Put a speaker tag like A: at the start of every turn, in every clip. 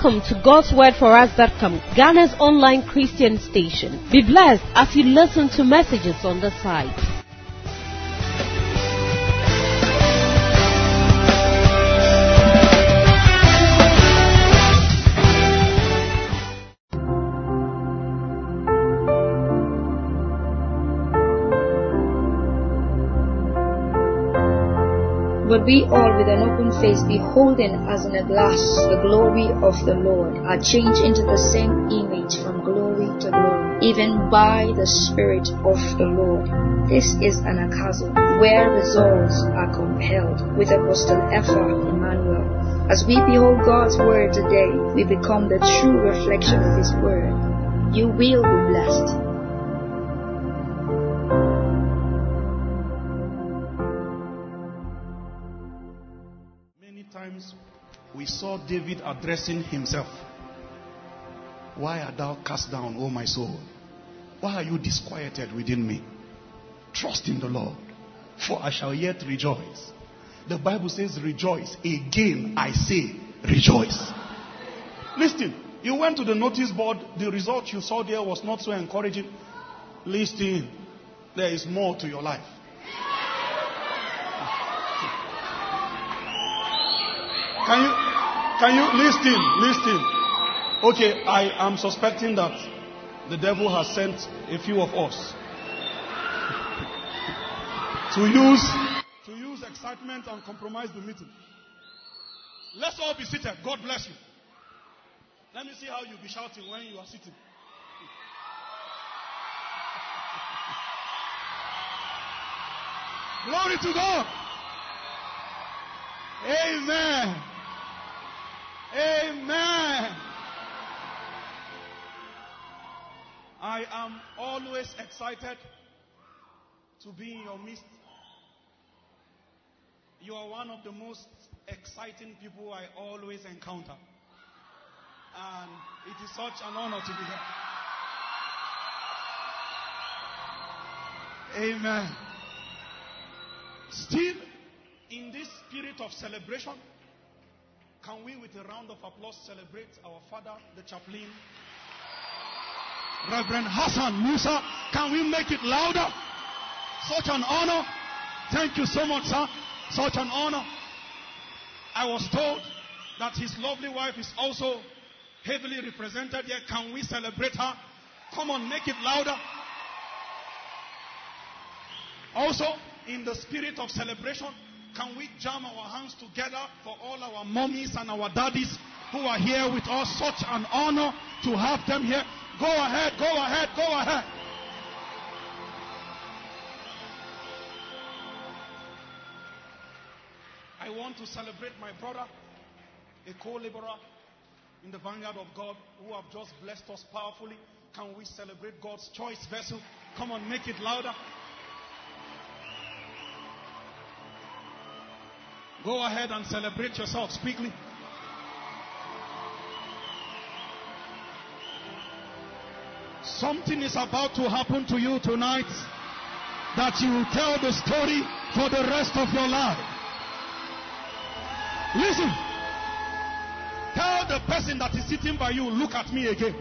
A: Welcome to God'sWordForUs.com, Ghana's online Christian station. Be blessed as you listen to messages on the site.
B: But we all with an open face, beholding as in a glass the glory of the Lord, are changed into the same image from glory to glory, even by the Spirit of the Lord. This is an acaso, where the souls are compelled with Apostle Epha Emmanuel. As we behold God's word today, we become the true reflection of His word. You will be blessed.
C: Times we saw David addressing himself. Why art thou cast down, O my soul? Why are you disquieted within me? Trust in the Lord, for I shall yet rejoice. The Bible says rejoice. Again I say rejoice. Listen, you went to the notice board, the result you saw there was not so encouraging. Listen, there is more to your life. Can you listen? Okay, I am suspecting that the devil has sent a few of us to use excitement and compromise the meeting. Let's all be seated. God bless you. Let me see how you'll be shouting when you are sitting. Glory to God. Amen. Amen. I am always excited to be in your midst. You are one of the most exciting people I always encounter. And it is such an honor to be here. Amen. Still, in this spirit of celebration, can we with a round of applause celebrate our father, the chaplain, Reverend Hassan Musa? Can we make it louder? Such an honor. Thank you so much, sir. Such an honor. I was told that his lovely wife is also heavily represented here. Can we celebrate her? Come on, make it louder. Also, in the spirit of celebration, can we jam our hands together for all our mommies and our daddies who are here with us? Such an honor to have them here. Go ahead, go ahead, go ahead. I want to celebrate my brother, a co-laborer in the vineyard of God, who have just blessed us powerfully. Can we celebrate God's choice vessel? Come on, make it louder. Go ahead and celebrate yourself. Quickly. Something is about to happen to you tonight that you will tell the story for the rest of your life. Listen. Tell the person that is sitting by you, look at me again.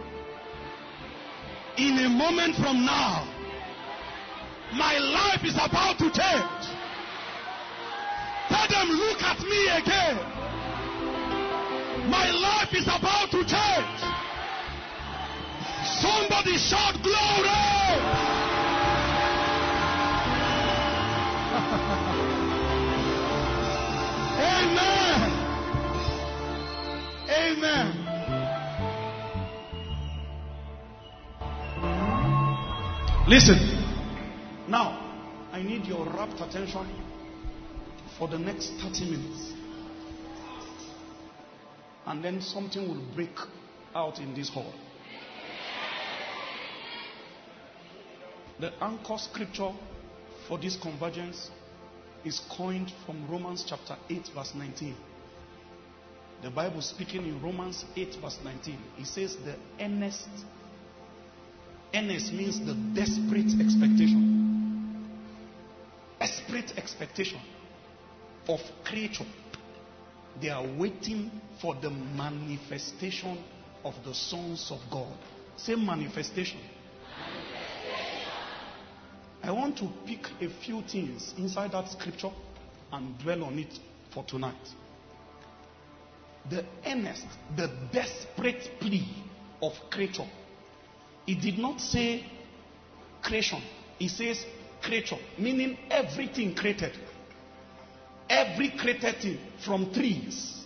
C: In a moment from now, my life is about to change. Tell them, look at me again. My life is about to change. Somebody shout glory. Amen. Amen. Listen. Now, I need your rapt attention for the next 30 minutes. And then something will break out in this hall. The anchor scripture for this convergence is coined from Romans chapter 8 verse 19. The Bible speaking in Romans 8 verse 19. It says the earnest means the desperate expectation. Desperate expectation of creature They are waiting for the manifestation of the sons of God. Say manifestation. I want to pick a few things inside that scripture and dwell on it for tonight. The earnest, the desperate plea of creature. It did not say creation. It says creature, meaning everything created. Every created thing, from trees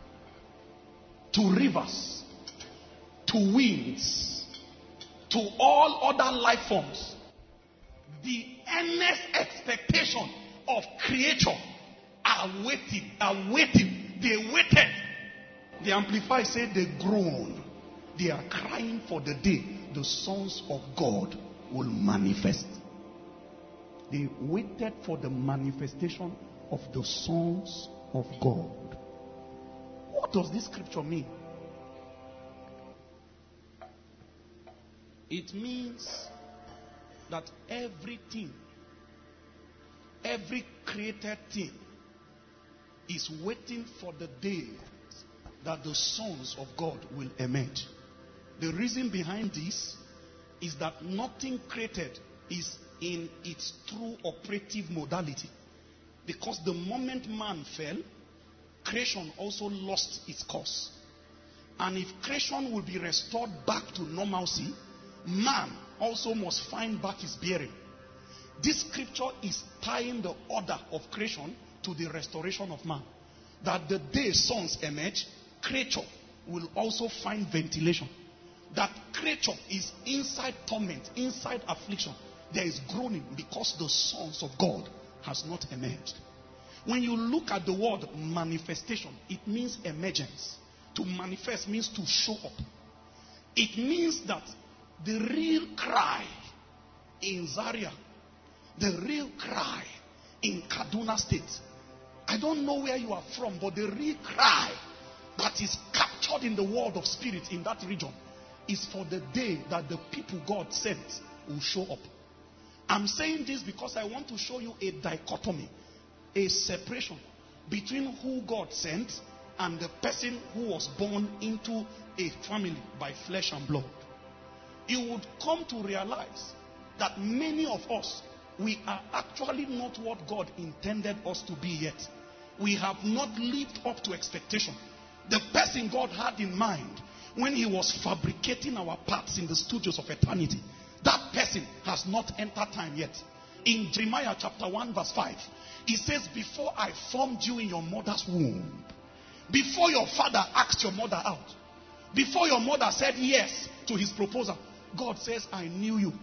C: to rivers to winds to all other life forms. The earnest expectation of creature are waiting. They waited. The Amplified said they groan. They are crying for the day the sons of God will manifest. They waited for the manifestation of the sons of God. What does this scripture mean? It means that everything, every created thing is waiting for the day that the sons of God will emerge. The reason behind this is that nothing created is in its true operative modality. Because the moment man fell, creation also lost its course. And if creation will be restored back to normalcy, man also must find back his bearing. This scripture is tying the order of creation to the restoration of man. That the day sons emerge, creature will also find ventilation. That creature is inside torment, inside affliction. There is groaning because the sons of God has not emerged. When you look at the word manifestation, it means emergence. To manifest means to show up. It means that the real cry in Zaria, the real cry in Kaduna State, I don't know where you are from, but the real cry that is captured in the world of spirit in that region is for the day that the people God sent will show up. I'm saying this because I want to show you a dichotomy, a separation between who God sent and the person who was born into a family by flesh and blood. You would come to realize that many of us, we are actually not what God intended us to be yet. We have not lived up to expectation. The person God had in mind when he was fabricating our parts in the studios of eternity, that person has not entered time yet. In Jeremiah chapter 1 verse 5, it says, before I formed you in your mother's womb, before your father asked your mother out, before your mother said yes to his proposal, God says, I knew you,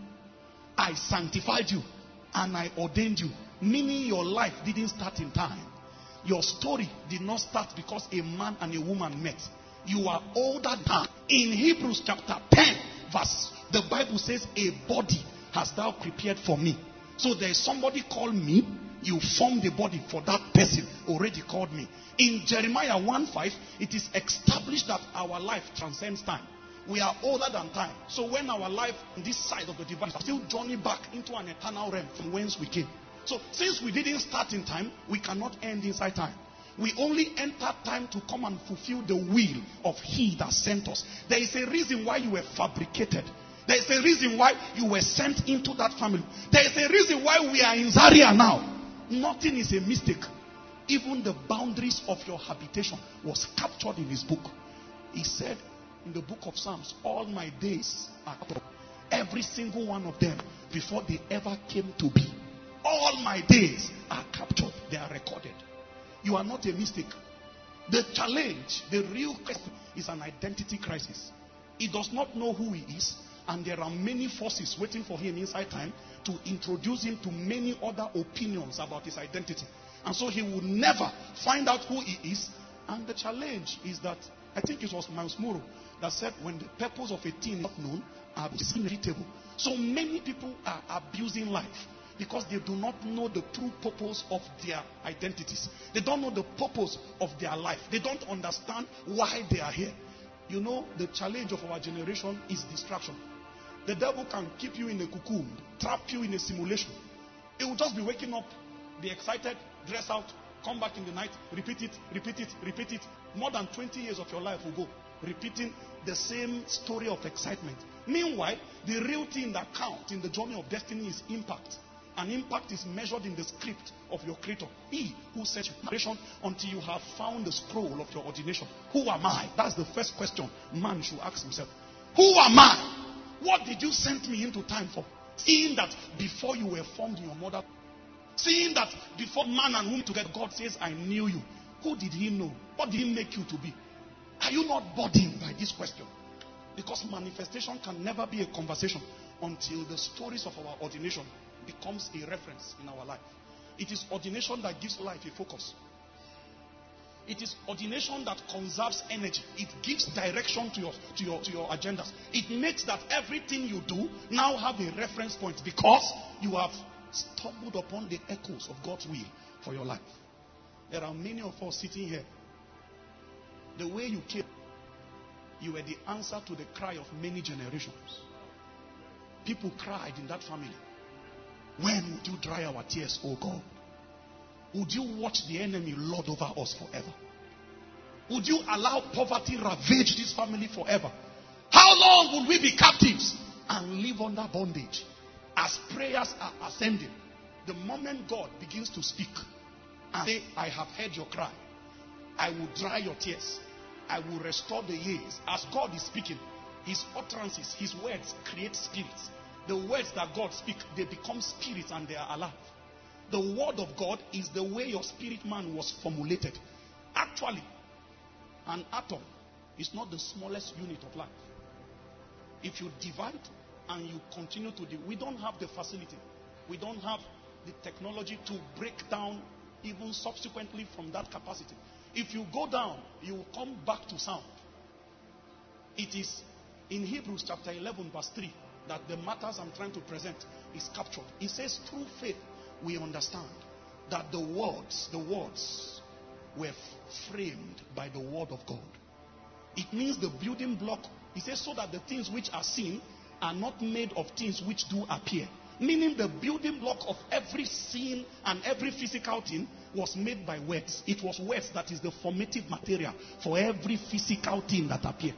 C: I sanctified you, and I ordained you. Meaning your life didn't start in time. Your story did not start because a man and a woman met. You are older than. In Hebrews chapter 10 verse, the Bible says, a body hast thou prepared for me. So there is somebody called me. You formed the body for that person already called me. In Jeremiah 1:5, it is established that our life transcends time. We are older than time. So when our life on this side of the divine is still journey back into an eternal realm from whence we came. So since we didn't start in time, we cannot end inside time. We only enter time to come and fulfill the will of he that sent us. There is a reason why you were fabricated. There is a reason why you were sent into that family. There is a reason why we are in Zaria now. Nothing is a mistake. Even the boundaries of your habitation was captured in his book. He said in the book of Psalms, all my days are captured. Every single one of them before they ever came to be. All my days are captured. They are recorded. You are not a mistake. The challenge, the real question is an identity crisis. He does not know who he is, and there are many forces waiting for him inside time to introduce him to many other opinions about his identity. And so he will never find out who he is. And the challenge is that, I think it was Miles Muro that said, when the purpose of a thing is not known, it's inevitable. So many people are abusing life because they do not know the true purpose of their identities. They don't know the purpose of their life. They don't understand why they are here. You know, the challenge of our generation is distraction. The devil can keep you in a cocoon, trap you in a simulation. It will just be waking up, be excited, dress out, come back in the night, repeat it, repeat it, repeat it. More than 20 years of your life will go repeating the same story of excitement. Meanwhile, the real thing that counts in the journey of destiny is impact. And impact is measured in the script of your creator. He who sets preparation until you have found the scroll of your ordination. Who am I? That's the first question man should ask himself. Who am I? What did you send me into time for? Seeing that before you were formed in your mother, seeing that before man and womb together, God says, I knew you. Who did he know? What did he make you to be? Are you not burdened by this question? Because manifestation can never be a conversation until the stories of our ordination becomes a reference in our life. It is ordination that gives life a focus. It is ordination that conserves energy. It gives direction to your agendas. It makes that everything you do now have a reference point because you have stumbled upon the echoes of God's will for your life. There are many of us sitting here. The way you came, you were the answer to the cry of many generations. People cried in that family. When would you dry our tears, oh God? Would you watch the enemy lord over us forever? Would you allow poverty ravage this family forever? How long would we be captives and live under bondage? As prayers are ascending, the moment God begins to speak and say, I have heard your cry, I will dry your tears, I will restore the years. As God is speaking, his utterances, his words create spirits. The words that God speaks, they become spirits and they are alive. The word of God is the way your spirit man was formulated. Actually, an atom is not the smallest unit of life. If you divide and you continue to do, we don't have the facility. We don't have the technology to break down even subsequently from that capacity. If you go down, you will come back to sound. It is in Hebrews chapter 11 verse 3 that the matters I'm trying to present is captured. It says, through faith we understand that the words were framed by the word of God. It means the building block. It says, so that the things which are seen are not made of things which do appear. Meaning the building block of every scene and every physical thing was made by words. It was words that is the formative material for every physical thing that appeared.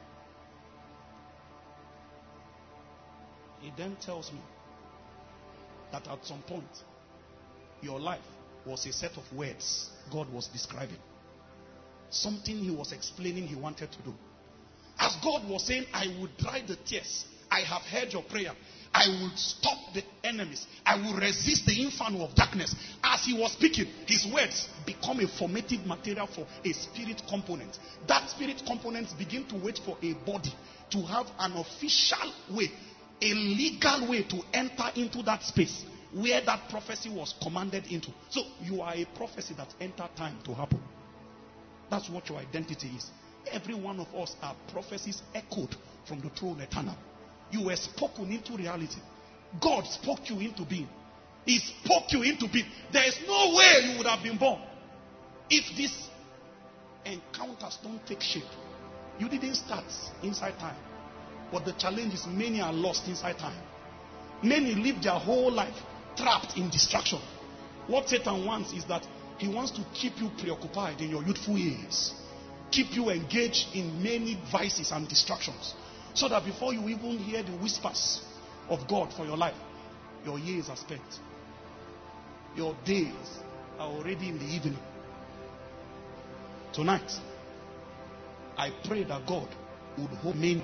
C: He then tells me that at some point, your life was a set of words God was describing. Something he was explaining he wanted to do. As God was saying, I will dry the tears. I have heard your prayer. I will stop the enemies. I will resist the inferno of darkness. As he was speaking, his words become a formative material for a spirit component. That spirit component begin to wait for a body to have an official way, a legal way to enter into that space where that prophecy was commanded into. So you are a prophecy that entered time to happen. That's what your identity is. Every one of us are prophecies echoed from the throne eternal. You were spoken into reality. God spoke you into being. He spoke you into being. There is no way you would have been born if these encounters don't take shape. You didn't start inside time. But the challenge is many are lost inside time. Many live their whole life trapped in distraction. What Satan wants is that he wants to keep you preoccupied in your youthful years. Keep you engaged in many vices and distractions. So that before you even hear the whispers of God for your life, your years are spent. Your days are already in the evening. Tonight, I pray that God would hold men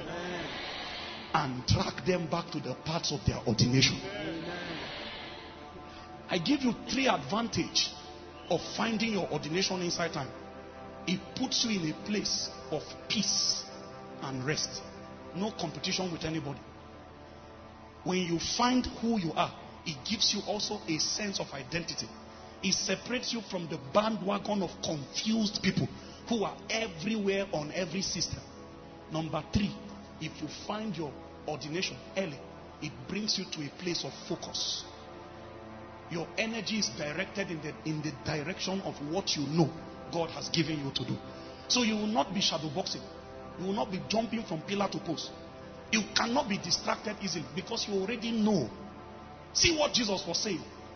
C: and track them back to the paths of their ordination. I give you 3 advantages of finding your ordination inside time. It puts you in a place of peace and rest. No competition with anybody. When you find who you are, it gives you also a sense of identity. It separates you from the bandwagon of confused people who are everywhere on every system. Number 3, if you find your ordination early, it brings you to a place of focus. Your energy is directed in the direction of what you know God has given you to do. So you will not be shadowboxing. You will not be jumping from pillar to post. You cannot be distracted easily because you already know. See what Jesus was saying.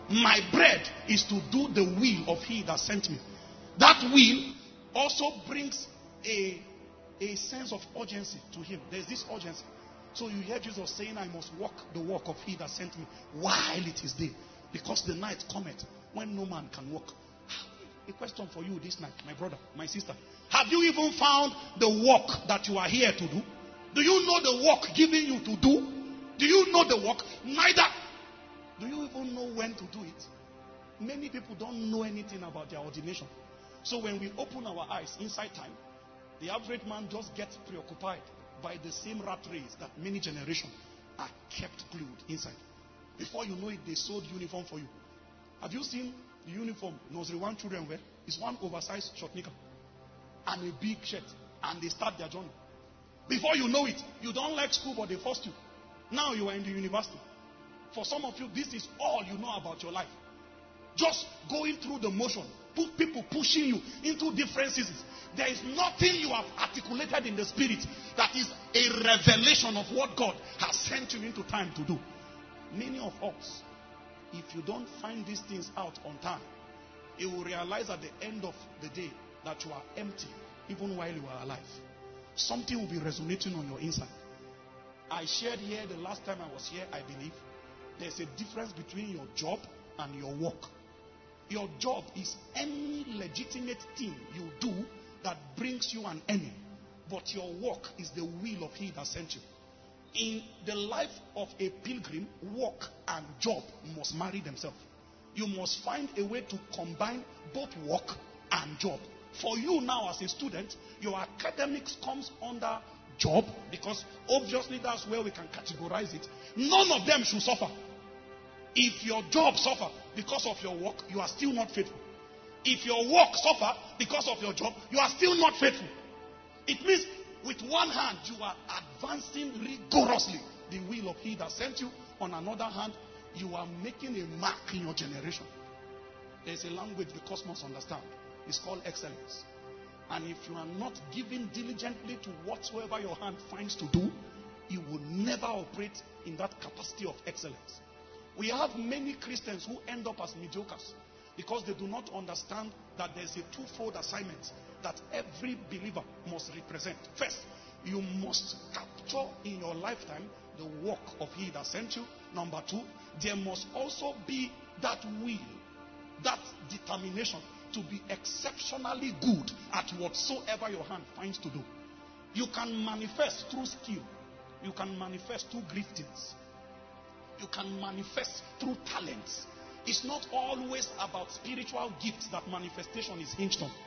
C: My bread is to do the will of he that sent me. That will also brings a sense of urgency to him. There's this urgency. So you hear Jesus saying, I must walk the walk of he that sent me while it is day, because the night cometh when no man can walk. A question for you this night, my brother, my sister. Have you even found the work that you are here to do? Do you know the work given you to do? Do you know the work? Neither do you even know when to do it. Many people don't know anything about their ordination. So when we open our eyes inside time, the average man just gets preoccupied by the same rat race that many generations are kept glued inside. Before you know it, they sold uniform for you. Have you seen the uniform nursery 1 children wear? It's one oversized short knicker and a big shirt, and they start their journey. Before you know it, you don't like school, but they forced you. Now you are in the university. For some of you, this is all you know about your life. Just going through the motion, people pushing you into different seasons. There is nothing you have articulated in the spirit that is a revelation of what God has sent you into time to do. Many of us, if you don't find these things out on time, you will realize at the end of the day that you are empty, even while you are alive. Something will be resonating on your inside. I shared here the last time I was here, I believe, there's a difference between your job and your work. Your job is any legitimate thing you do that brings you an earning. But your work is the will of he that sent you. In the life of a pilgrim, work and job must marry themselves. You must find a way to combine both work and job. For you now as a student, your academics comes under job, because obviously that's where we can categorize it. None of them should suffer. If your job suffer because of your work, you are still not faithful. If your work suffer because of your job, you are still not faithful. It means with one hand you are advancing rigorously the will of he that sent you. On another hand, you are making a mark in your generation. There is a language the cosmos understand. It's called excellence. And if you are not giving diligently to whatsoever your hand finds to do, you will never operate in that capacity of excellence. We have many Christians who end up as mediocres because they do not understand that there is a twofold assignment that every believer must represent. First, you must capture in your lifetime the work of he that sent you. Number two, there must also be that will, that determination to be exceptionally good at whatsoever your hand finds to do. You can manifest through skill. You can manifest through giftings. You can manifest through talents. It's not always about spiritual gifts that manifestation is hinged on.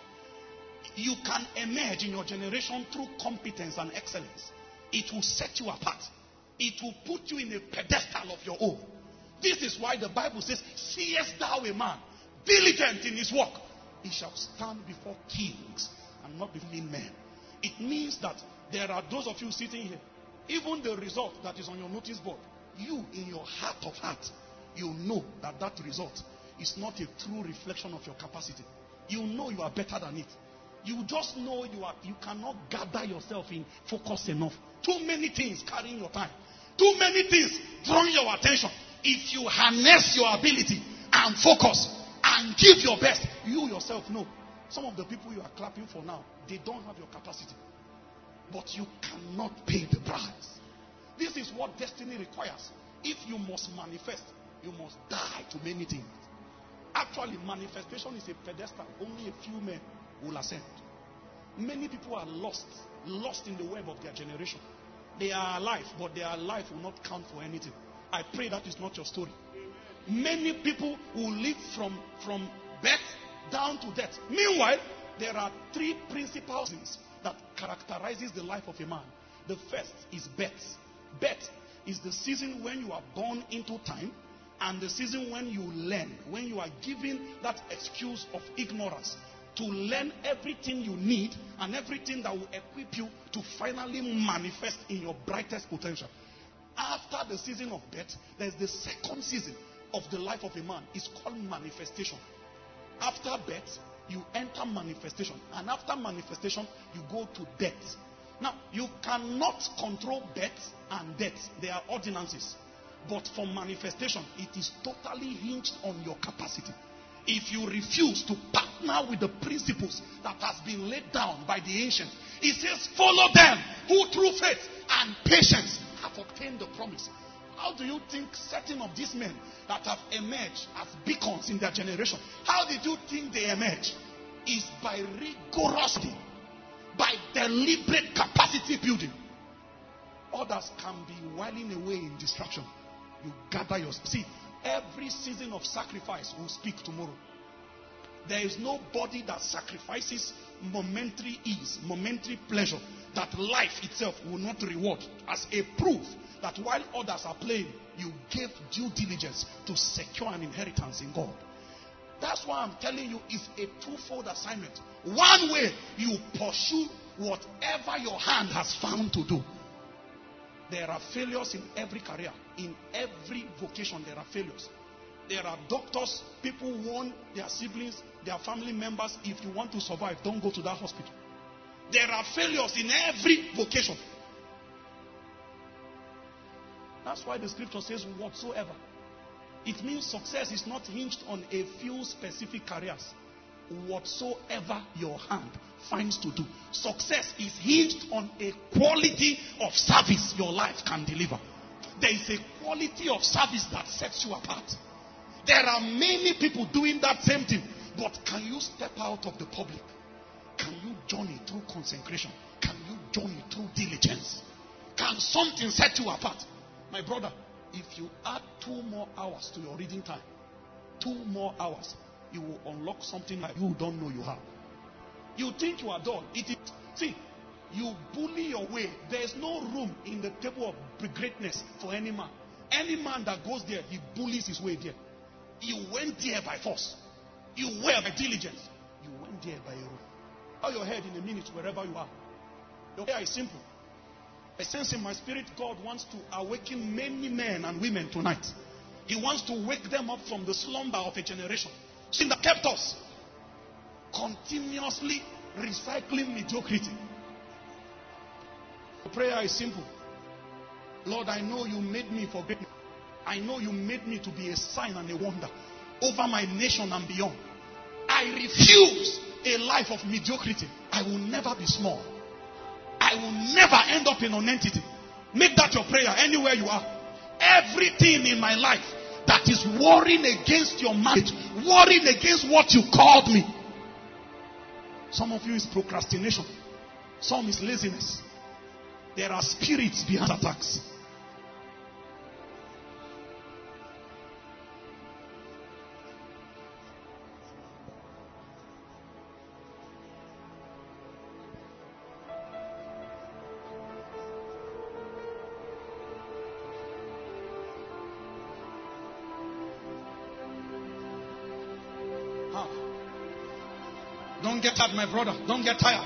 C: You can emerge in your generation through competence and excellence. It will set you apart. It will put you in a pedestal of your own. This is why the Bible says, seest thou a man diligent in his work, he shall stand before kings and not before men. It means that there are those of you sitting here, even the result that is on your notice board, you in your heart of heart, you know that that result is not a true reflection of your capacity. You know you are better than it. You just know you cannot gather yourself in focus enough. Too many things carrying your time. Too many things drawing your attention. If you harness your ability and focus and give your best, you yourself know. Some of the people you are clapping for now, they don't have your capacity. But you cannot pay the price. This is what destiny requires. If you must manifest, you must die to many things. Actually, manifestation is a pedestal. Only a few men will ascend. Many people are lost in the web of their generation. They are alive, but their life will not count for anything. I pray that is not your story. Many people will live from birth down to death. Meanwhile, there are three principal things that characterizes the life of a man. The first is birth. Birth is the season when you are born into time, and the season when you learn, when you are given that excuse of ignorance to learn everything you need and everything that will equip you to finally manifest in your brightest potential. After the season of birth, there's the second season of the life of a man. It's called manifestation. After birth, you enter manifestation. And after manifestation, you go to death. Now, you cannot control birth and death. They are ordinances. But for manifestation, it is totally hinged on your capacity. If you refuse to partner with the principles that has been laid down by the ancients, it says, follow them who through faith and patience have obtained the promise. How do you think certain of these men that have emerged as beacons in their generation, how did you think they emerge? Is by rigorously, by deliberate capacity building. Others can be whiling away in distraction. You gather your... See, every season of sacrifice will speak tomorrow. There is nobody that sacrifices momentary ease, momentary pleasure, that life itself will not reward, as a proof that while others are playing, you gave due diligence to secure an inheritance in God. That's why I'm telling you, it's a twofold assignment. One way, you pursue whatever your hand has found to do. There are failures in every career. In every vocation, there are failures. There are doctors, people warn their siblings, their family members, if you want to survive, don't go to that hospital. There are failures in every vocation. That's why the scripture says whatsoever. It means success is not hinged on a few specific careers. Whatsoever your hand finds to do. Success is hinged on a quality of service your life can deliver. There is a quality of service that sets you apart. There are many people doing that same thing. But can you step out of the public? Can you journey through consecration? Can you journey through diligence? Can something set you apart? My brother, if you add 2 more hours to your reading time, 2 more hours, you will unlock something that you don't know you have. You think you are dull. See, you bully your way. There is no room in the table of greatness for any man. Any man that goes there, he bullies his way there. You went there by force. You were by diligence. You went there by a rope. Bow your head in a minute wherever you are. Your prayer is simple. I sense in my spirit God wants to awaken many men and women tonight. He wants to wake them up from the slumber of a generation. Sin that kept us continuously recycling mediocrity. The prayer is simple. Lord, I know you made me for greatness. I know you made me to be a sign and a wonder over my nation and beyond. I refuse a life of mediocrity. I will never be small. I will never end up in nonentity. Make that your prayer anywhere you are. Everything in my life that is warring against your marriage, warring against what you called me. Some of you is procrastination. Some is laziness. There are spirits behind attacks. Don't get tired, my brother. Don't get tired.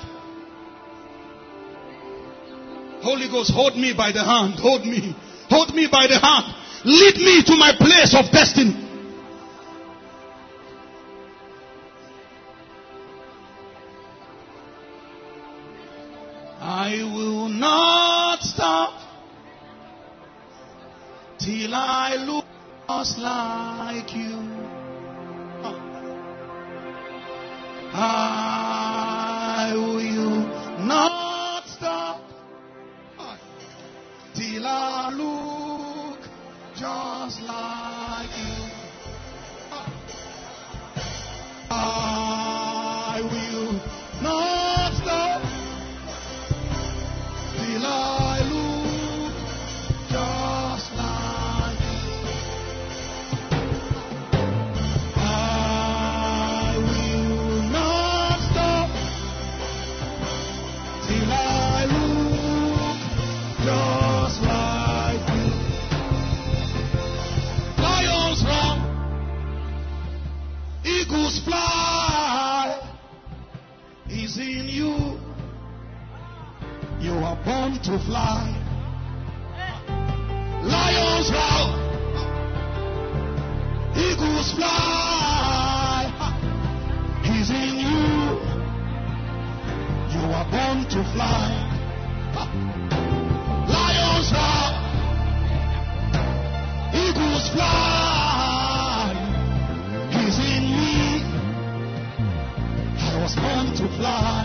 C: Holy Ghost, hold me by the hand. Hold me. Hold me by the hand. Lead me to my place of destiny. I will not stop till I look just like you. I will not stop till I look just like you. I will not stop till I look just like you. I will not stop till I look just like you. Lions run, eagles fly. Is in you. You are born to fly. Lions roar, eagles fly. He's in you. You are born to fly. Lions roar, has come to fly.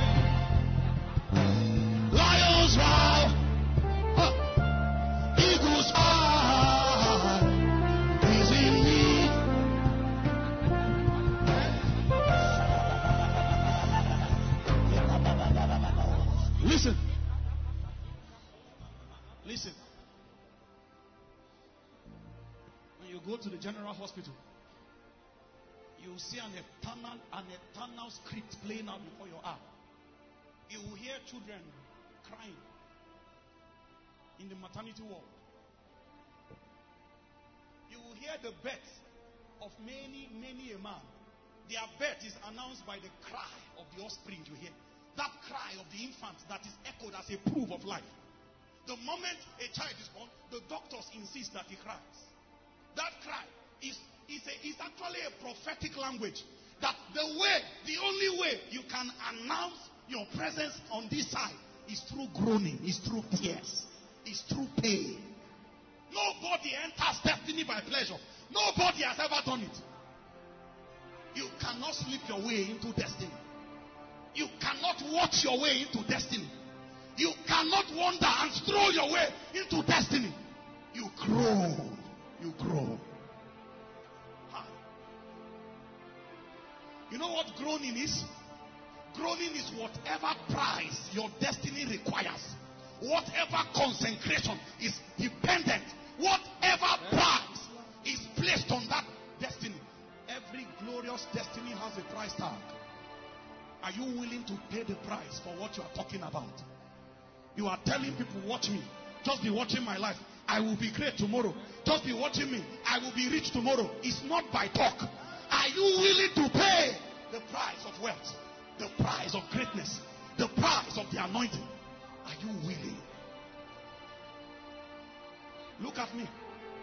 C: Lions roar, eagles fly. He's in me. Listen. Listen. When you go to the general hospital, you will see an eternal script playing out before your eye. You will hear children crying in the maternity ward. You will hear the birth of many a man. Their birth is announced by the cry of the offspring you hear. That cry of the infant that is echoed as a proof of life. The moment a child is born, the doctors insist that he cries. That cry is actually a prophetic language. That the only way you can announce your presence on this side is through groaning, is through tears, is through pain. Nobody enters destiny by pleasure. Nobody has ever done it. You cannot slip your way into destiny. You cannot watch your way into destiny. You cannot wander and throw your way into destiny. You grow. You grow. You know what groaning is? Groaning is whatever price your destiny requires. Whatever consecration is dependent. Whatever price is placed on that destiny. Every glorious destiny has a price tag. Are you willing to pay the price for what you are talking about? You are telling people, watch me. Just be watching my life. I will be great tomorrow. Just be watching me. I will be rich tomorrow. It's not by talk. Are you willing to pay the price of wealth? The price of greatness? The price of the anointing? Are you willing? Look at me.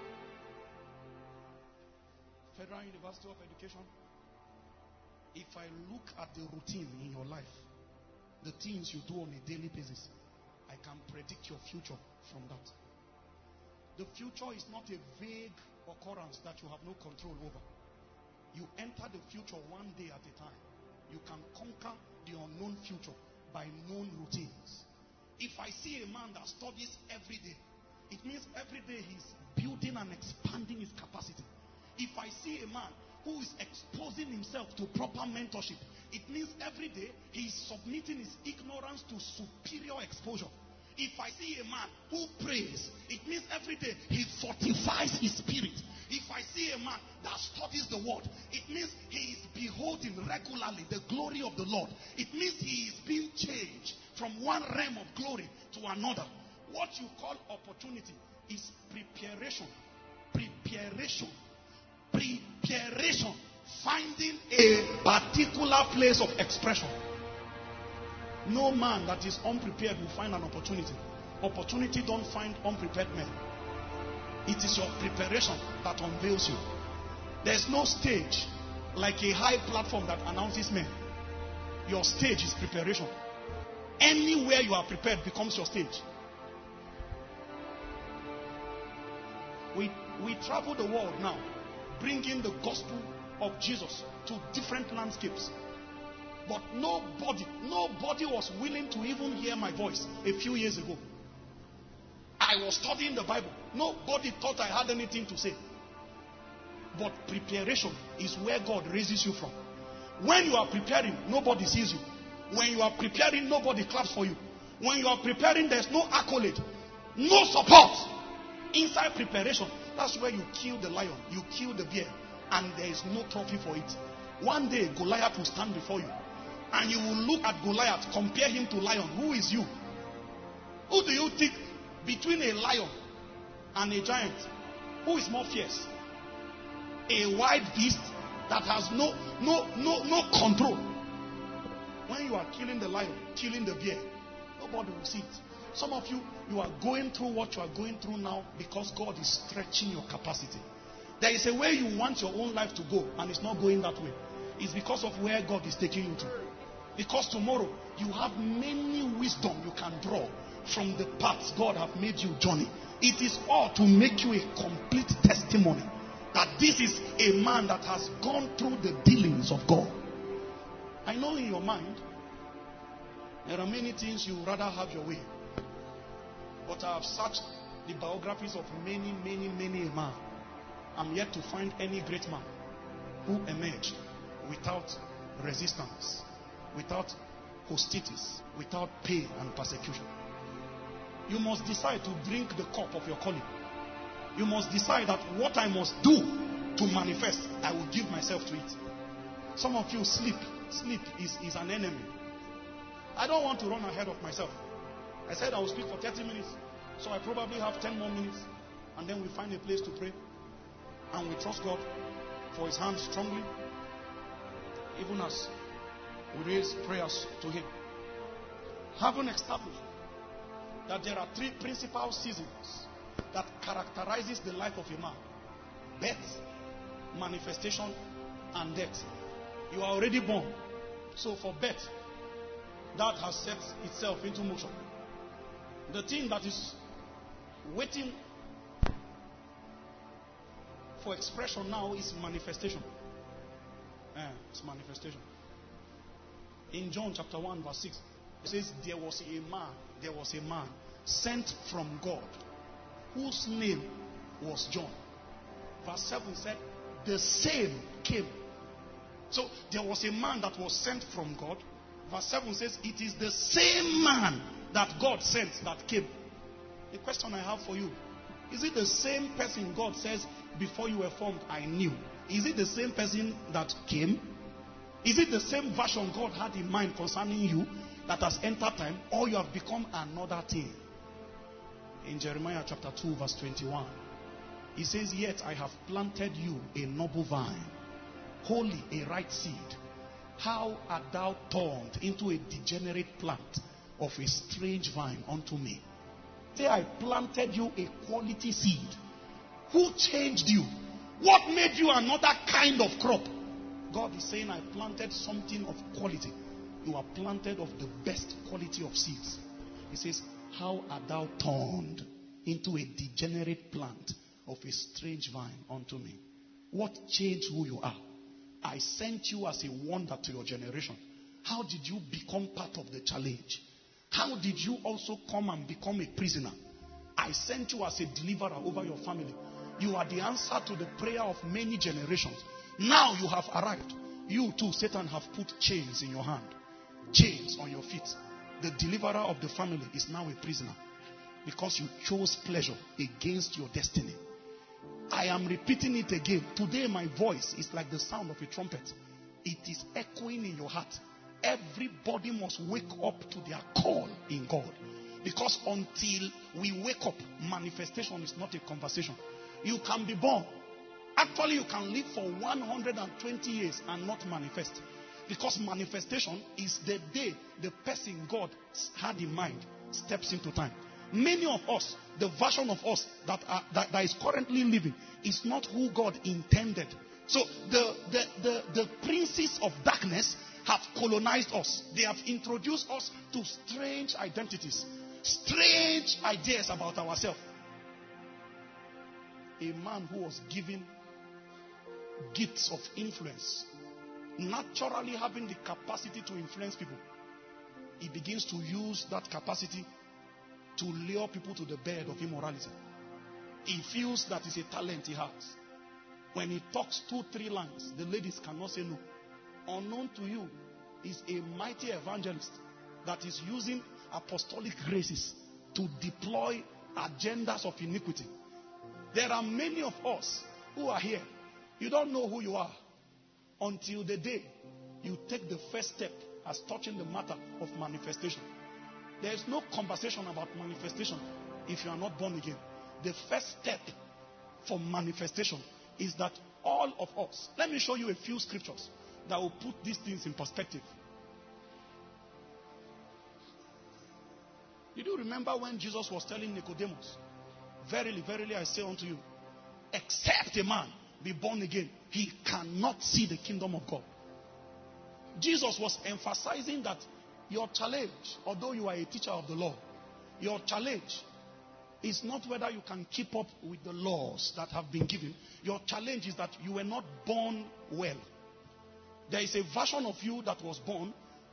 C: Federal University of Education. If I look at the routine in your life, the things you do on a daily basis, I can predict your future from that. The future is not a vague occurrence that you have no control over. You enter the future one day at a time. You can conquer the unknown future by known routines. If I see a man that studies every day, it means every day he's building and expanding his capacity. If I see a man who is exposing himself to proper mentorship, it means every day he is submitting his ignorance to superior exposure. If I see a man who prays, it means every day he fortifies his spirit. If I see a man that studies the word, it means he is beholding regularly the glory of the Lord. It means he is being changed from one realm of glory to another. What you call opportunity is preparation. Preparation. Preparation. Finding a particular place of expression. No man that is unprepared will find an opportunity. Opportunity don't find unprepared men. It is your preparation that unveils you. There's no stage like a high platform that announces men. Your stage is preparation. Anywhere you are prepared becomes your stage. We travel the world now, bringing the gospel of Jesus to different landscapes. But nobody was willing to even hear my voice a few years ago. I was studying the Bible. Nobody thought I had anything to say. But preparation is where God raises you from. When you are preparing, nobody sees you. When you are preparing, nobody claps for you. When you are preparing, there's no accolade, no support. Inside preparation, that's where you kill the lion, you kill the bear, and there is no trophy for it. One day, Goliath will stand before you. And you will look at Goliath, compare him to lion. Who is you? Who do you think between a lion and a giant? Who is more fierce? A wild beast that has no control. When you are killing the lion, killing the bear, nobody will see it. Some of you are going through what you are going through now because God is stretching your capacity. There is a way you want your own life to go, and it's not going that way. It's because of where God is taking you to. Because tomorrow, you have many wisdom you can draw from the paths God have made you journey. It is all to make you a complete testimony that this is a man that has gone through the dealings of God. I know in your mind, there are many things you would rather have your way. But I have searched the biographies of many a man. I'm yet to find any great man who emerged without resistance, without hostilities, without pain and persecution. You must decide to drink the cup of your calling. You must decide that what I must do to manifest, I will give myself to it. Some of you sleep. Sleep is an enemy. I don't want to run ahead of myself. I said I will speak for 30 minutes. So I probably have 10 more minutes. And then we find a place to pray. And we trust God for His hand strongly. Even as we raise prayers to Him. Having established that there are 3 principal seasons that characterizes the life of a man: birth, manifestation, and death. You are already born. So for birth, that has set itself into motion. The thing that is waiting for expression now is manifestation. It's manifestation. In John chapter 1 verse 6, it says, there was a man sent from God whose name was John. Verse 7 said, the same came. So there was a man that was sent from God. Verse 7 says, it is the same man that God sent that came. The question I have for you, is it the same person God says, before you were formed, I knew? Is it the same person that came? Is it the same version God had in mind concerning you that has entered time, or you have become another thing? In Jeremiah chapter 2 verse 21, he says, yet I have planted you a noble vine, holy, a right seed. How art thou turned into a degenerate plant of a strange vine unto me? Say, I planted you a quality seed. Who changed you? What made you another kind of crop? God is saying, I planted something of quality. You are planted of the best quality of seeds. He says, how art thou turned into a degenerate plant of a strange vine unto me? What changed who you are? I sent you as a wonder to your generation. How did you become part of the challenge? How did you also come and become a prisoner? I sent you as a deliverer over your family. You are the answer to the prayer of many generations. Now you have arrived. You too, Satan, have put chains in your hand. Chains on your feet. The deliverer of the family is now a prisoner because you chose pleasure against your destiny. I am repeating it again. Today my voice is like the sound of a trumpet. It is echoing in your heart. Everybody must wake up to their call in God. Because until we wake up, manifestation is not a conversation. You can be born. Actually, you can live for 120 years and not manifest. Because manifestation is the day the person God had in mind steps into time. Many of us, the version of us that is currently living is not who God intended. So the princes of darkness have colonized us. They have introduced us to strange identities, strange ideas about ourselves. A man who was given gifts of influence, naturally having the capacity to influence people, he begins to use that capacity to lure people to the bed of immorality. He feels that it's a talent he has. When he talks 2-3 lines, the ladies cannot say no. Unknown to you is a mighty evangelist that is using apostolic graces to deploy agendas of iniquity. There are many of us who are here. You don't know who you are until the day you take the first step as touching the matter of manifestation. There is no conversation about manifestation if you are not born again. The first step for manifestation is that all of us, let me show you a few scriptures that will put these things in perspective. Did you remember when Jesus was telling Nicodemus, verily, verily, I say unto you, except a man be born again, he cannot see the kingdom of God. Jesus was emphasizing that your challenge, although you are a teacher of the law, your challenge is not whether you can keep up with the laws that have been given. Your challenge is that you were not born well. There is a version of you that was born.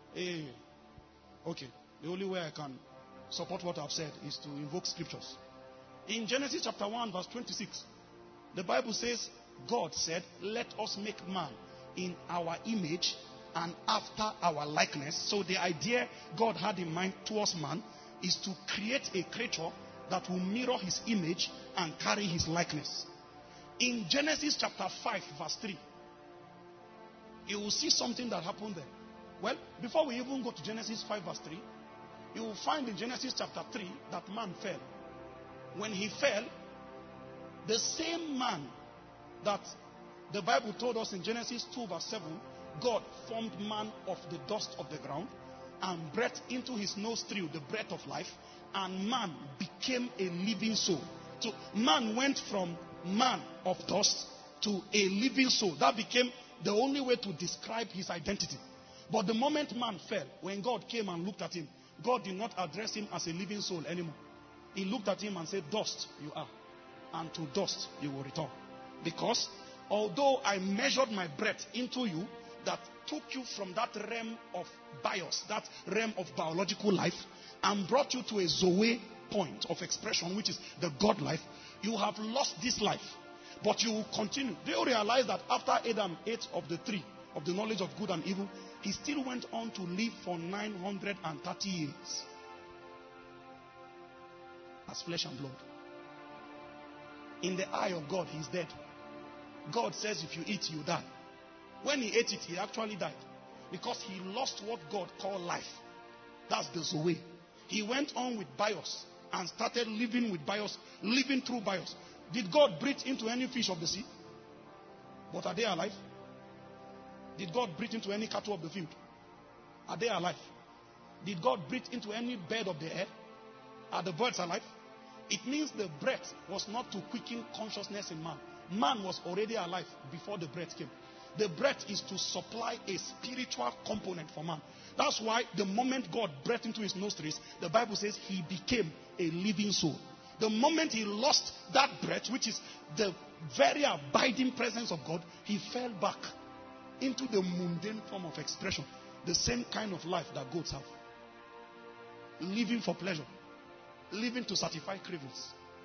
C: Okay. The only way I can support what I've said is to invoke scriptures. In Genesis chapter 1 verse 26, the Bible says, God said, let us make man in our image and after our likeness. So the idea God had in mind towards man is to create a creature that will mirror his image and carry his likeness. In Genesis chapter 5 verse 3, you will see something that happened there. Well, before we even go to Genesis 5 verse 3, you will find in Genesis chapter 3 that man fell. When he fell, the same man that the Bible told us in Genesis 2 verse 7, God formed man of the dust of the ground and breathed into his nostril the breath of life, and man became a living soul. So man went from man of dust to a living soul. That became the only way to describe his identity. But the moment man fell, when God came and looked at him, God did not address him as a living soul anymore. He looked at him and said, dust you are, and to dust you will return. Because although I measured my breath into you, that took you from that realm of bios, that realm of biological life, and brought you to a Zoe point of expression, which is the God life, you have lost this life. But you will continue. Do you realize that after Adam ate of the tree of the knowledge of good and evil, he still went on to live for 930 years as flesh and blood? In the eye of God, he's dead. God says if you eat, you die. When he ate it, he actually died. Because he lost what God called life. That's the Zoe. He went on with bios and started living with bios, living through bios. Did God breathe into any fish of the sea? But are they alive? Did God breathe into any cattle of the field? Are they alive? Did God breathe into any bird of the air? Are the birds alive? It means the breath was not to quicken consciousness in man. Man was already alive before the breath came. The breath is to supply a spiritual component for man. That's why the moment God breathed into his nostrils, the Bible says he became a living soul. The moment he lost that breath, which is the very abiding presence of God, he fell back into the mundane form of expression. The same kind of life that goats have. Living for pleasure. Living to satisfy cravings.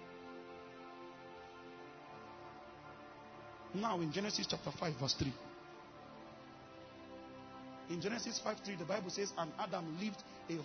C: Now in Genesis chapter 5 verse 3. In Genesis 5:3 the Bible says, and Adam lived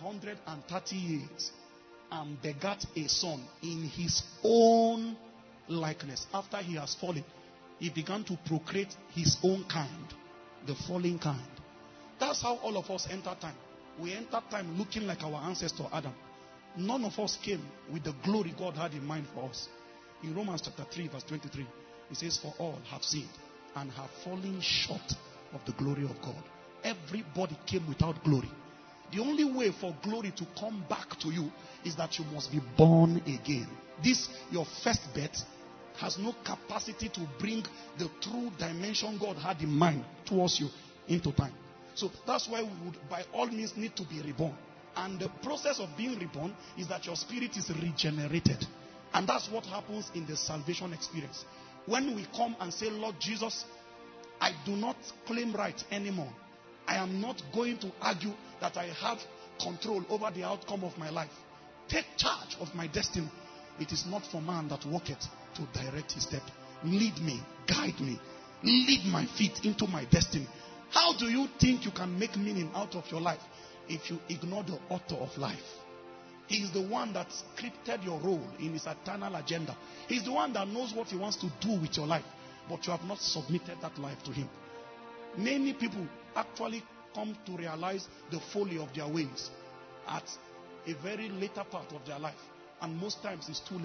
C: 130 years and begat a son in his own likeness. After he has fallen, he began to procreate his own kind, the fallen kind. That's how all of us enter time. We enter time looking like our ancestor Adam. None of us came with the glory God had in mind for us. In Romans chapter 3 verse 23, it says, for all have sinned and have fallen short of the glory of God. Everybody came without glory. The only way for glory to come back to you is that you must be born again. This, your first birth, has no capacity to bring the true dimension God had in mind towards you into time. So that's why we would by all means need to be reborn. And the process of being reborn is that your spirit is regenerated. And that's what happens in the salvation experience. When we come and say, Lord Jesus, I do not claim right anymore. I am not going to argue that I have control over the outcome of my life. Take charge of my destiny. It is not for man that walketh to direct his step. Lead me, guide me, lead my feet into my destiny. How do you think you can make meaning out of your life if you ignore the author of life? He is the one that scripted your role in his eternal agenda. He is the one that knows what he wants to do with your life, but you have not submitted that life to him. Many people actually come to realize the folly of their ways at a very later part of their life, and most times it's too late.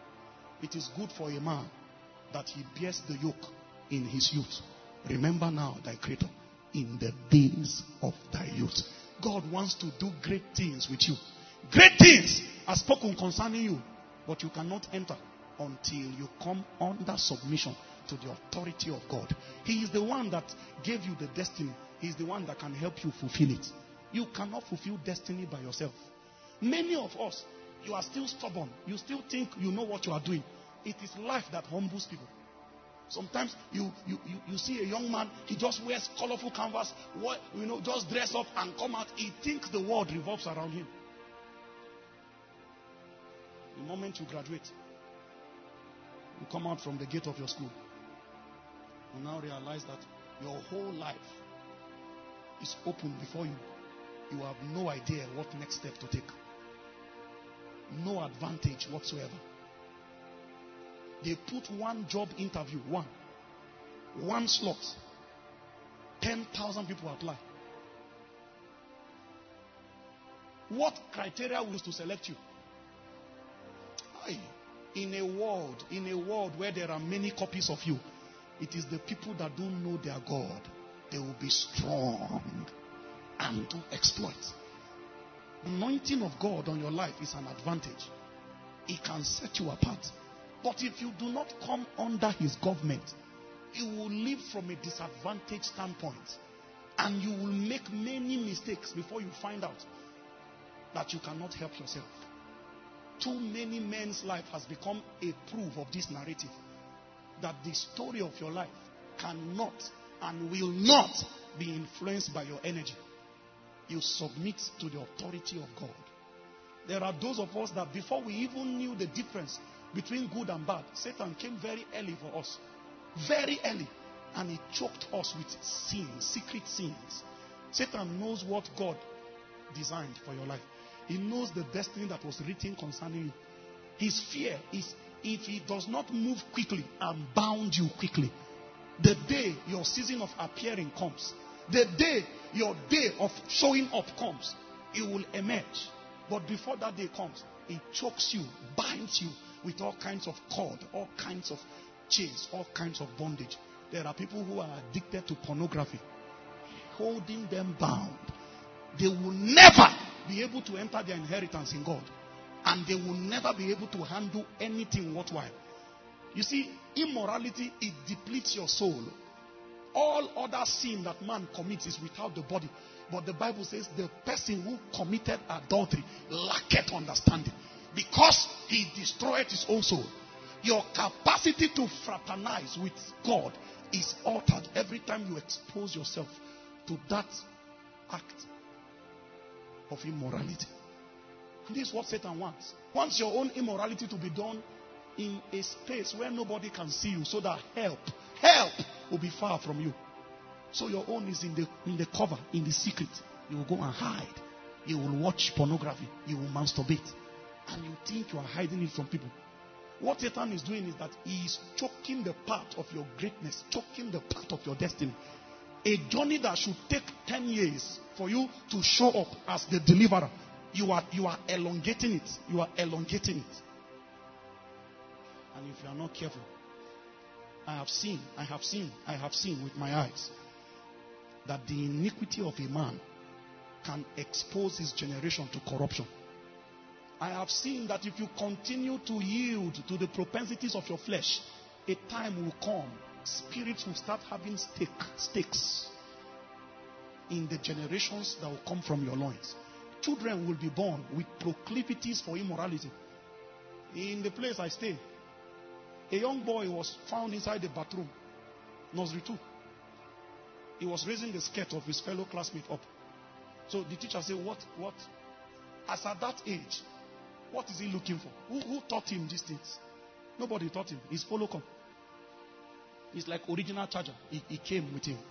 C: It is good for a man that he bears the yoke in his youth. Remember now thy Creator in the days of thy youth. God wants to do great things with you. Great things are spoken concerning you, but you cannot enter until you come under submission to the authority of God. He is the one that gave you the destiny. He is the one that can help you fulfill it. You cannot fulfill destiny by yourself. Many of us, you are still stubborn. You still think you know what you are doing. It is life that humbles people. Sometimes you see a young man, he just wears colorful canvas, just dress up and come out. He thinks the world revolves around him. The moment you graduate, you come out from the gate of your school, you now realize that your whole life is open before you. You have no idea what next step to take. No advantage whatsoever. They put one job interview, one slot. 10,000 people apply. What criteria was to select you? In a world where there are many copies of you, it is the people that don't know their God. They will be strong and do exploits. Anointing of God on your life is an advantage. It can set you apart. But if you do not come under his government, you will live from a disadvantaged standpoint. And you will make many mistakes before you find out that you cannot help yourself. Too many men's life has become a proof of this narrative. That the story of your life cannot and will not be influenced by your energy. You submit to the authority of God. There are those of us that before we even knew the difference between good and bad, Satan came very early for us. Very early. And he choked us with sins, secret sins. Satan knows what God designed for your life. He knows the destiny that was written concerning you. His fear is if he does not move quickly and bound you quickly, the day your season of appearing comes, the day your day of showing up comes, it will emerge. But before that day comes, it chokes you, binds you with all kinds of cord, all kinds of chains, all kinds of bondage. There are people who are addicted to pornography, holding them bound. They will never be able to enter their inheritance in God. And they will never be able to handle anything worthwhile. You see, immorality, it depletes your soul. All other sin that man commits is without the body. But the Bible says the person who committed adultery lacketh understanding, because he destroyed his own soul. Your capacity to fraternize with God is altered every time you expose yourself to that act of immorality. And this is what Satan wants. Wants your own immorality to be done in a space where nobody can see you, so that help will be far from you. So your own is in the cover, in the secret. You will go and hide. You will watch pornography. You will masturbate. And you think you are hiding it from people. What Satan is doing is that he is choking the part of your greatness, choking the part of your destiny. A journey that should take 10 years for you to show up as the deliverer. You are elongating it. You are elongating it. And if you are not careful, I have seen with my eyes that the iniquity of a man can expose his generation to corruption. I have seen that if you continue to yield to the propensities of your flesh, a time will come, spirits will start having stakes in the generations that will come from your loins. Children will be born with proclivities for immorality. In the place I stay, a young boy was found inside the bathroom, nursery 2. He was raising the skirt of his fellow classmate up. So the teacher said, what? As at that age, what is he looking for? Who taught him these things? Nobody taught him. His follow come. He's like original charger. He came with him.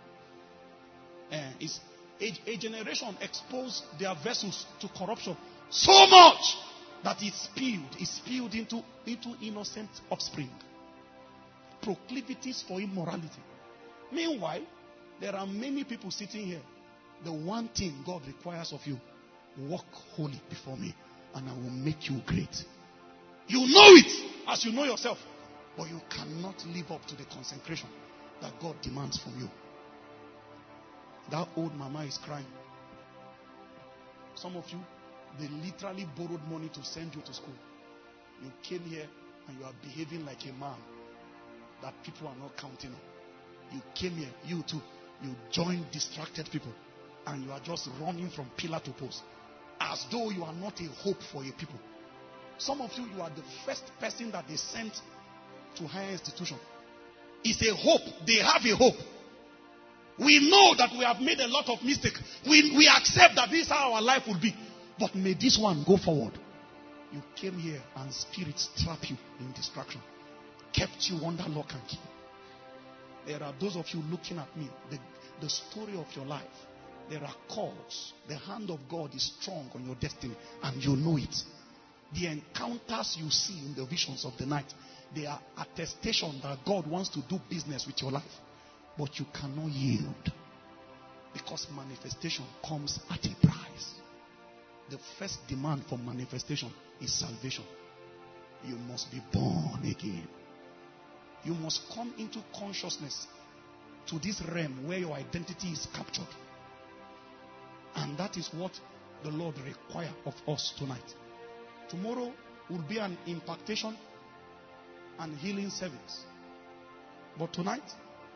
C: A generation exposed their vessels to corruption so much that it spilled into innocent offspring. Proclivities for immorality. Meanwhile, there are many people sitting here. The one thing God requires of you, walk holy before me, and I will make you great. You know it as you know yourself, but you cannot live up to the consecration that God demands from you. That old mama is crying. Some of you, they literally borrowed money to send you to school. You came here and you are behaving like a man that people are not counting on. You came here, you too, you joined distracted people, and you are just running from pillar to post as though you are not a hope for a people. Some of you, you are the first person that they sent to higher institution. is a hope. They have a hope. We know that we have made a lot of mistakes. We accept that this is how our life will be. But may this one go forward. You came here and spirits trap you in distraction. Kept you under lock and key. There are those of you looking at me. The story of your life. There are calls. The hand of God is strong on your destiny. And you know it. The encounters you see in the visions of the night. They are attestation that God wants to do business with your life. But you cannot yield. Because manifestation comes at a price. The first demand for manifestation is salvation. You must be born again. You must come into consciousness to this realm where your identity is captured. And that is what the Lord requires of us tonight. Tomorrow will be an impartation and healing service. But tonight,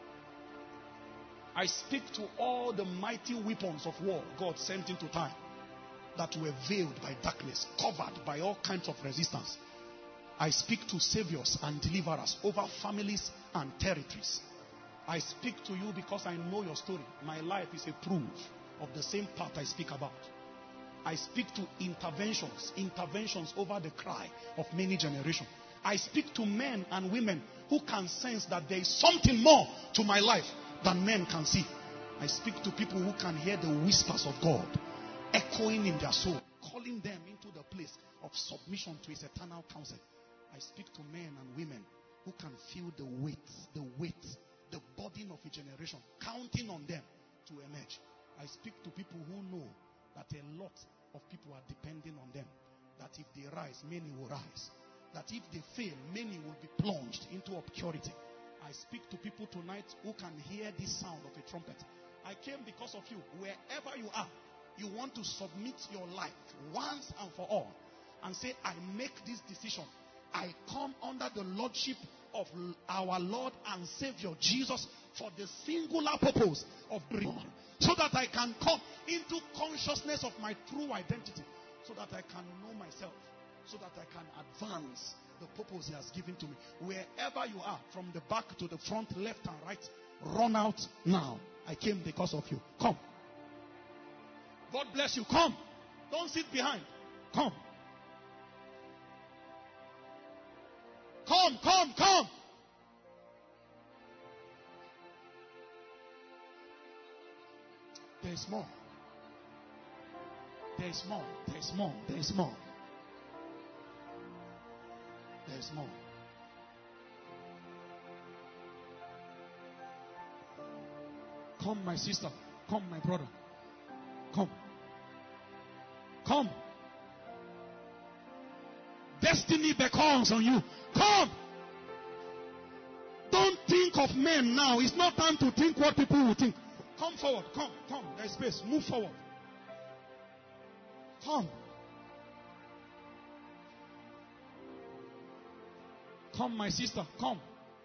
C: I speak to all the mighty weapons of war God sent into time that were veiled by darkness, covered by all kinds of resistance. I speak to saviors and deliverers over families and territories. I speak to you because I know your story. My life is a proof of the same path I speak about. I speak to interventions over the cry of many generations. I speak to men and women who can sense that there is something more to my life than men can see. I speak to people who can hear the whispers of God echoing in their soul, calling them into the place of submission to his eternal counsel. I speak to men and women who can feel the burden of a generation, counting on them to emerge. I speak to people who know that a lot of people are depending on them. That if they rise, many will rise. That if they fail, many will be plunged into obscurity. I speak to people tonight who can hear this sound of a trumpet. I came because of you. Wherever you are, you want to submit your life once and for all and say, I make this decision. I come under the lordship of our Lord and Savior Jesus for the singular purpose of reborn, so that I can come into consciousness of my true identity, so that I can know myself, so that I can advance the purpose he has given to me. Wherever you are, from the back to the front, left and right, run out now. I came because of you. Come. God bless you. Come. Don't sit behind. Come. Come, come, come. There is more. There is more. There is more. There is more. There is more. Come, my sister. Come, my brother. Come. Come. Destiny beckons on you. Come. Don't think of men now. It's not time to think what people will think. Come forward. Come. Come. There's space. Move forward. Come. Come, my sister. Come.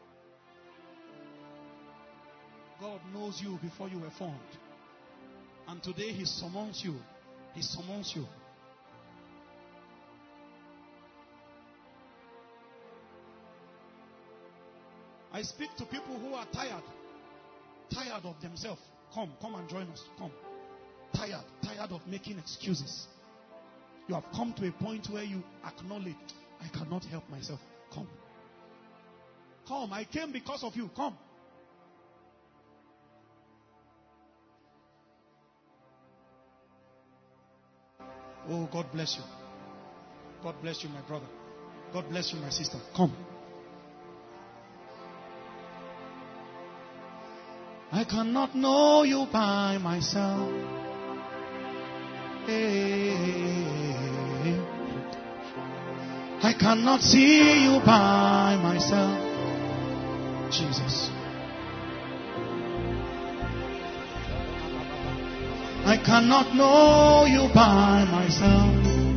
C: God knows you before you were formed. And today he summons you. He summons you. I speak to people who are tired of themselves. Come and join us. Come. Tired of making excuses. You have come to a point where you acknowledge, I cannot help myself. Come. Come, I came because of you. Come. Oh, God bless you. God bless you, my brother. God bless you, my sister. Come. I cannot know you by myself. I cannot see you by myself. Jesus. I cannot know you by myself.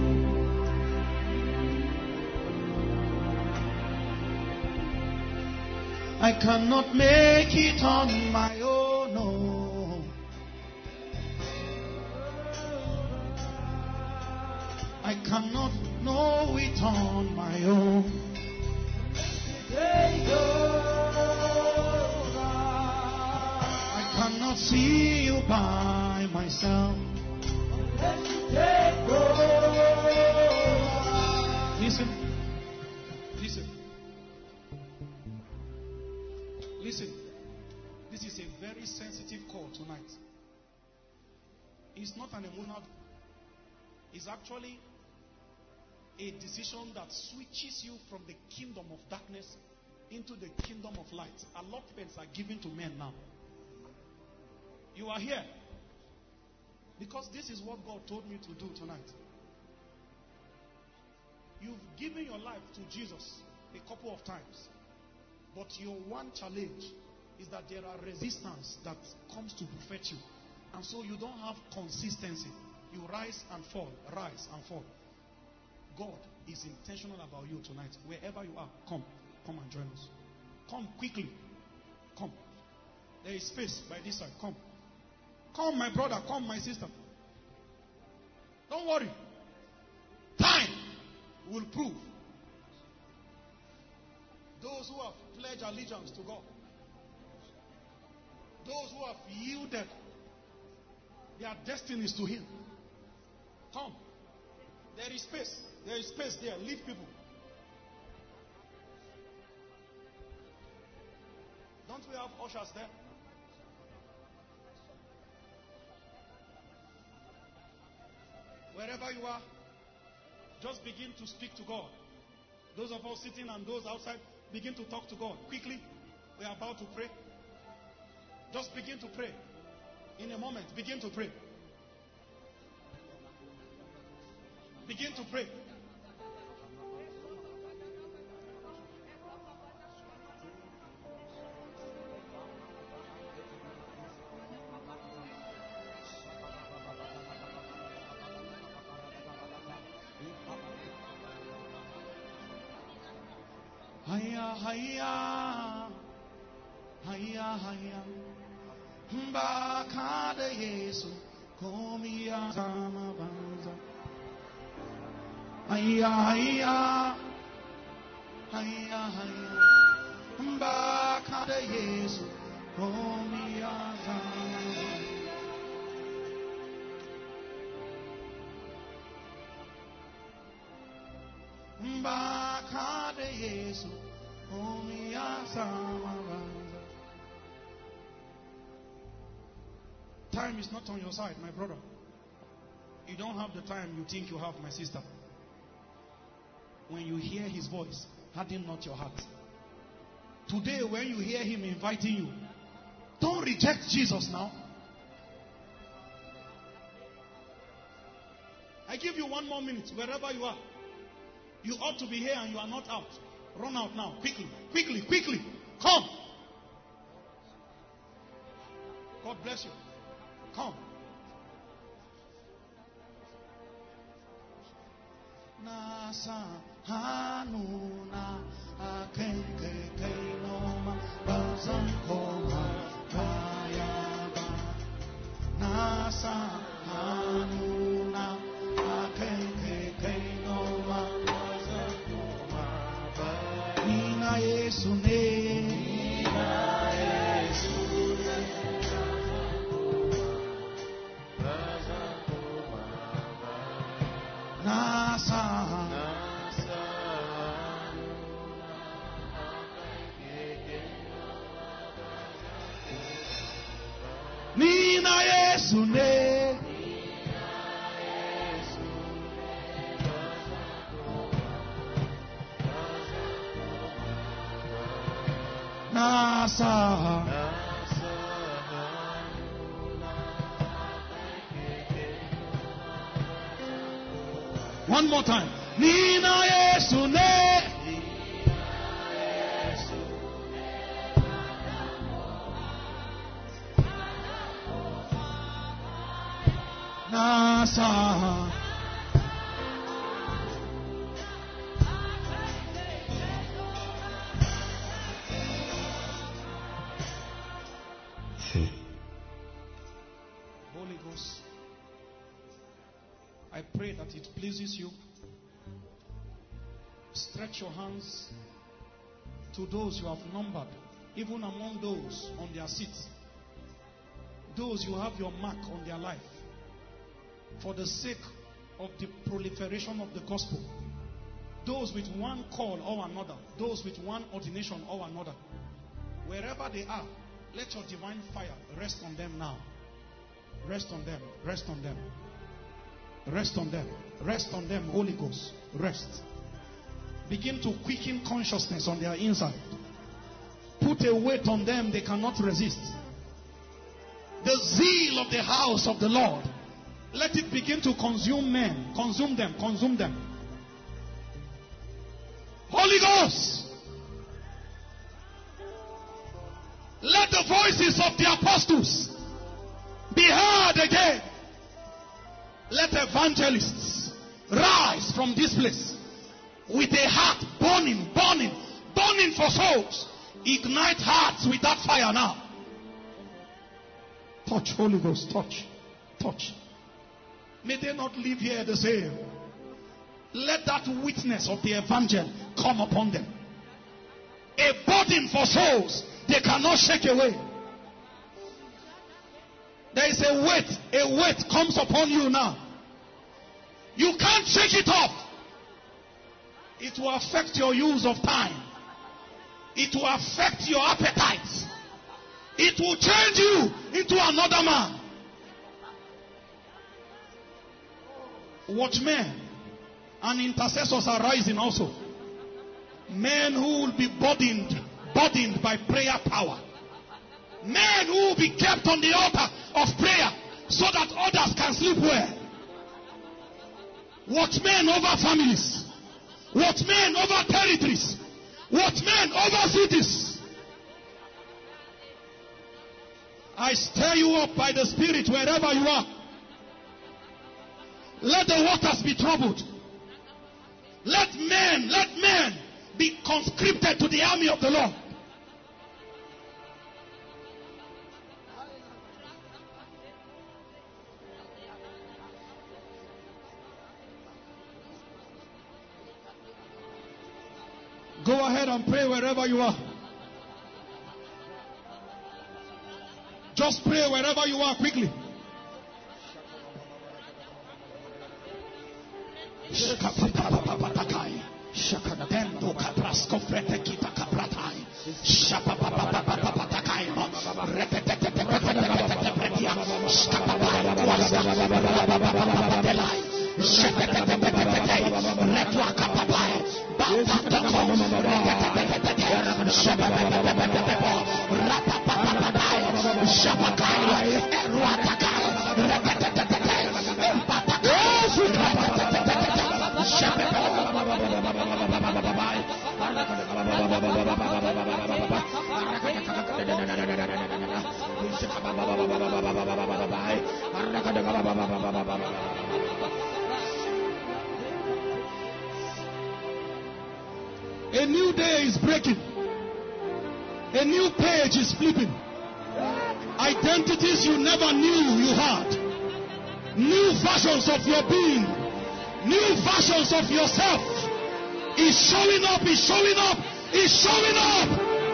C: I cannot make it on my own. No. I cannot know it on my own. see you by myself. Listen. This is a very sensitive call tonight. It's not an emotional. It's actually a decision that switches you from the kingdom of darkness into the kingdom of light. Allotments are given to men now. You are here because this is what God told me to do tonight. You've given your life to Jesus a couple of times, but your one challenge is that there are resistance that comes to buffet you, and so you don't have consistency. You rise and fall, rise and fall. God is intentional about you tonight. Wherever you are, come and join us. Come quickly. Come. There is space by this side. Come, my brother. Come, my sister. Don't worry. Time will prove. Those who have pledged allegiance to God, those who have yielded their destinies to Him. Come. There is space. There is space there. Leave people. Don't we have ushers there? Wherever you are, just begin to speak to God. Those of us sitting and those outside, begin to talk to God. Quickly, we are about to pray. Just begin to pray. In a moment, begin to pray. Begin to pray. Haya, haya, haya, haya. Mbakada Yesu, komia zama banza. Haya, haya, haya, haya. Mbakada Yesu, komia zama. Mbakada Yesu, komia zama banza. Time is not on your side, my brother. You don't have the time you think you have, my sister. When you hear His voice, harden not your heart. Today, when you hear Him inviting you, don't reject Jesus now. I give you 1 more minute, wherever you are. You ought to be here and you are not out. Run out now, quickly, quickly, quickly. Come. God bless you. Come. Nasa hanuna akenke kainoma bazankoma kayaba. Nasa hanuna akenke kainoma bazankoma kayaba. Nina Yesu ne. Nina Yesu ne. Nasa. Nina Yesu ne. Nasa. One more time. Nina Yesu ne. Nasa. Holy Ghost, I pray that it pleases you. Stretch your hands to those you have numbered, even among those on their seats. Those you have your mark on their life for the sake of the proliferation of the gospel. Those with one call or another. Those with one ordination or another. Wherever they are, let your divine fire rest on them now. Rest on them. Rest on them. Rest on them. Rest on them, Holy Ghost. Rest. Begin to quicken consciousness on their inside. Put a weight on them they cannot resist. The zeal of the house of the Lord. Let it begin to consume men. Consume them. Consume them. Holy Ghost. Let the voices of the apostles be heard again. Let evangelists rise from this place with a heart burning, burning, burning for souls. Ignite hearts with that fire now. Touch, Holy Ghost, touch, touch. May they not live here the same. Let that witness of the evangel come upon them. A burden for souls they cannot shake away. There is a weight comes upon you now. You can't shake it off. It will affect your use of time. It will affect your appetite. It will change you into another man. Watchmen and intercessors are rising also. Men who will be burdened by prayer power. Men who will be kept on the altar of prayer so that others can sleep well. Watchmen over families. Watchmen over territories. Watchmen over cities. I stir you up by the Spirit wherever you are. Let the waters be troubled. Let men be conscripted to the army of the Lord. Go ahead and pray wherever you are. Just pray wherever you are quickly. A new day is breaking. A new page is flipping. Identities you never knew you had. New versions of your being. New versions of yourself is showing up, is showing up, is showing up.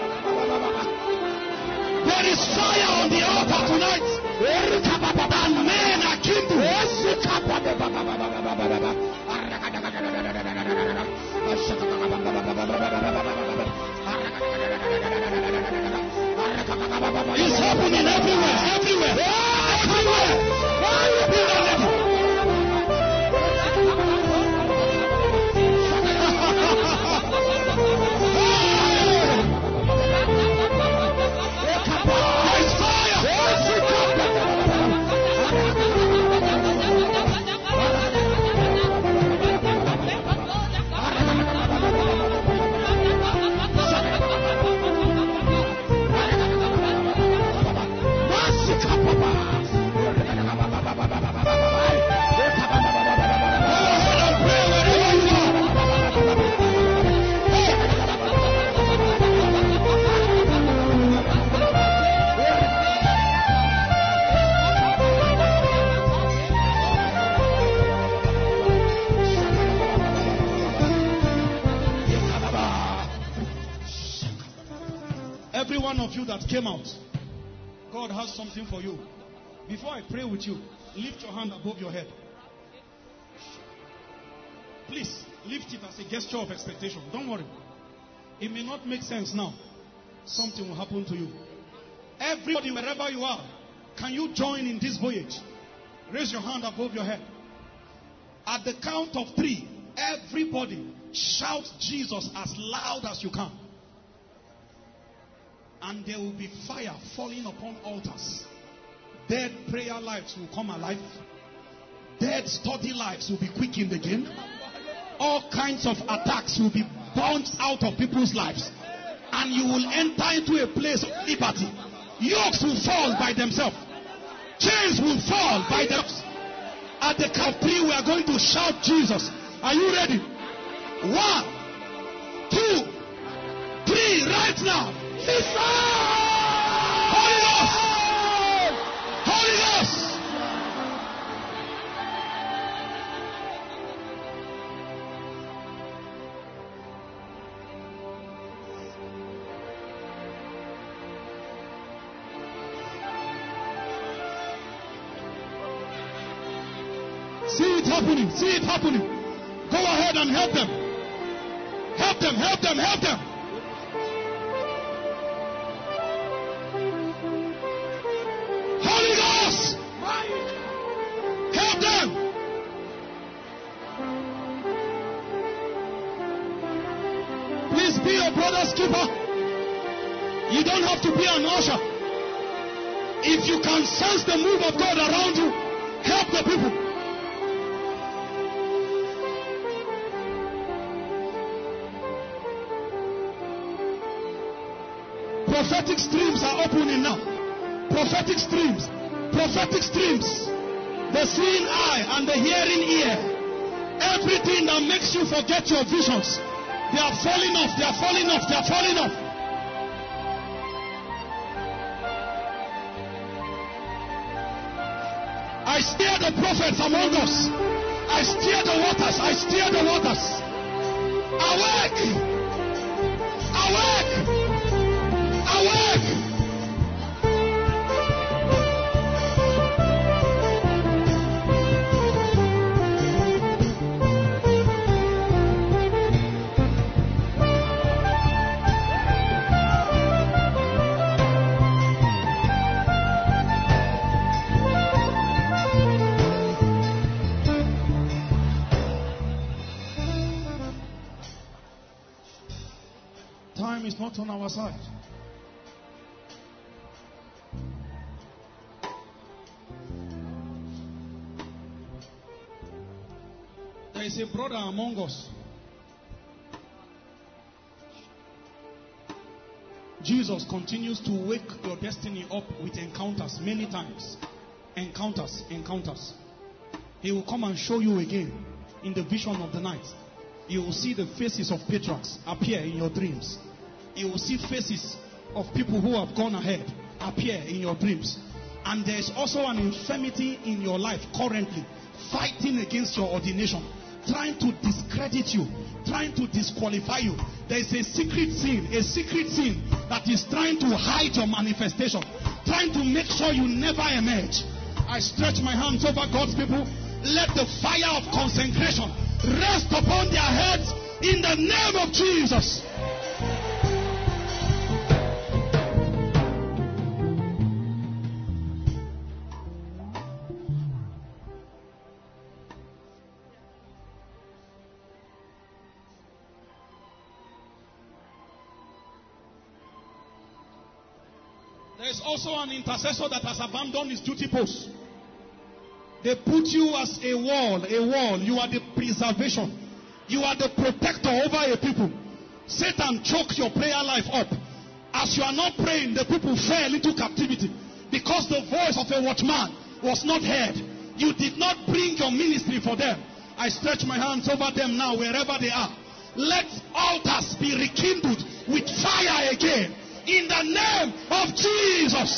C: There is fire on the altar tonight. And men are kindled. It's happening everywhere, everywhere, everywhere. Every one of you that came out, God has something for you. Before I pray with you, lift your hand above your head. Please, lift it as a gesture of expectation. Don't worry. It may not make sense now. Something will happen to you. Everybody, wherever you are, can you join in this voyage? Raise your hand above your head. At the count of 3, everybody shout Jesus as loud as you can. And there will be fire falling upon altars. Dead prayer lives will come alive. Dead study lives will be quickened again. All kinds of attacks will be burned out of people's lives. And you will enter into a place of liberty. Yokes will fall by themselves. Chains will fall by themselves. At the count of 3, we are going to shout Jesus. Are you ready? 1, 2, 3, right now. Holy Ghost! Holy Ghost! See it happening. See it happening. Go ahead and help them. Help them. Help them. Help them. Holy Ghost! Help them. Please be your brother's keeper. You don't have to be an usher. If you can sense the move of God around you, help the people. Prophetic streams are opening now. Prophetic streams. Prophetic streams. The seeing eye and the hearing ear. Everything that makes you forget your visions. They are falling off. They are falling off. They are falling off. I steer the prophets among us. I steer the waters. I steer the waters. Awake! Awake! Awake! Time is not on our side. There is a brother among us. Jesus continues to wake your destiny up with encounters many times. Encounters, encounters. He will come and show you again in the vision of the night. You will see the faces of patriarchs appear in your dreams. You will see faces of people who have gone ahead appear in your dreams. And there is also an infirmity in your life currently fighting against your ordination, trying to discredit you, trying to disqualify you. There is a secret sin that is trying to hide your manifestation, trying to make sure you never emerge. I stretch my hands over God's people. Let the fire of consecration rest upon their heads in the name of Jesus. There is also an intercessor that has abandoned his duty post. They put you as a wall. You are the preservation. You are the protector over a people. Satan choked your prayer life up. As you are not praying, the people fell into captivity because the voice of a watchman was not heard. You did not bring your ministry for them. I stretch my hands over them now, wherever they are. Let altars be rekindled with fire again in the name of Jesus.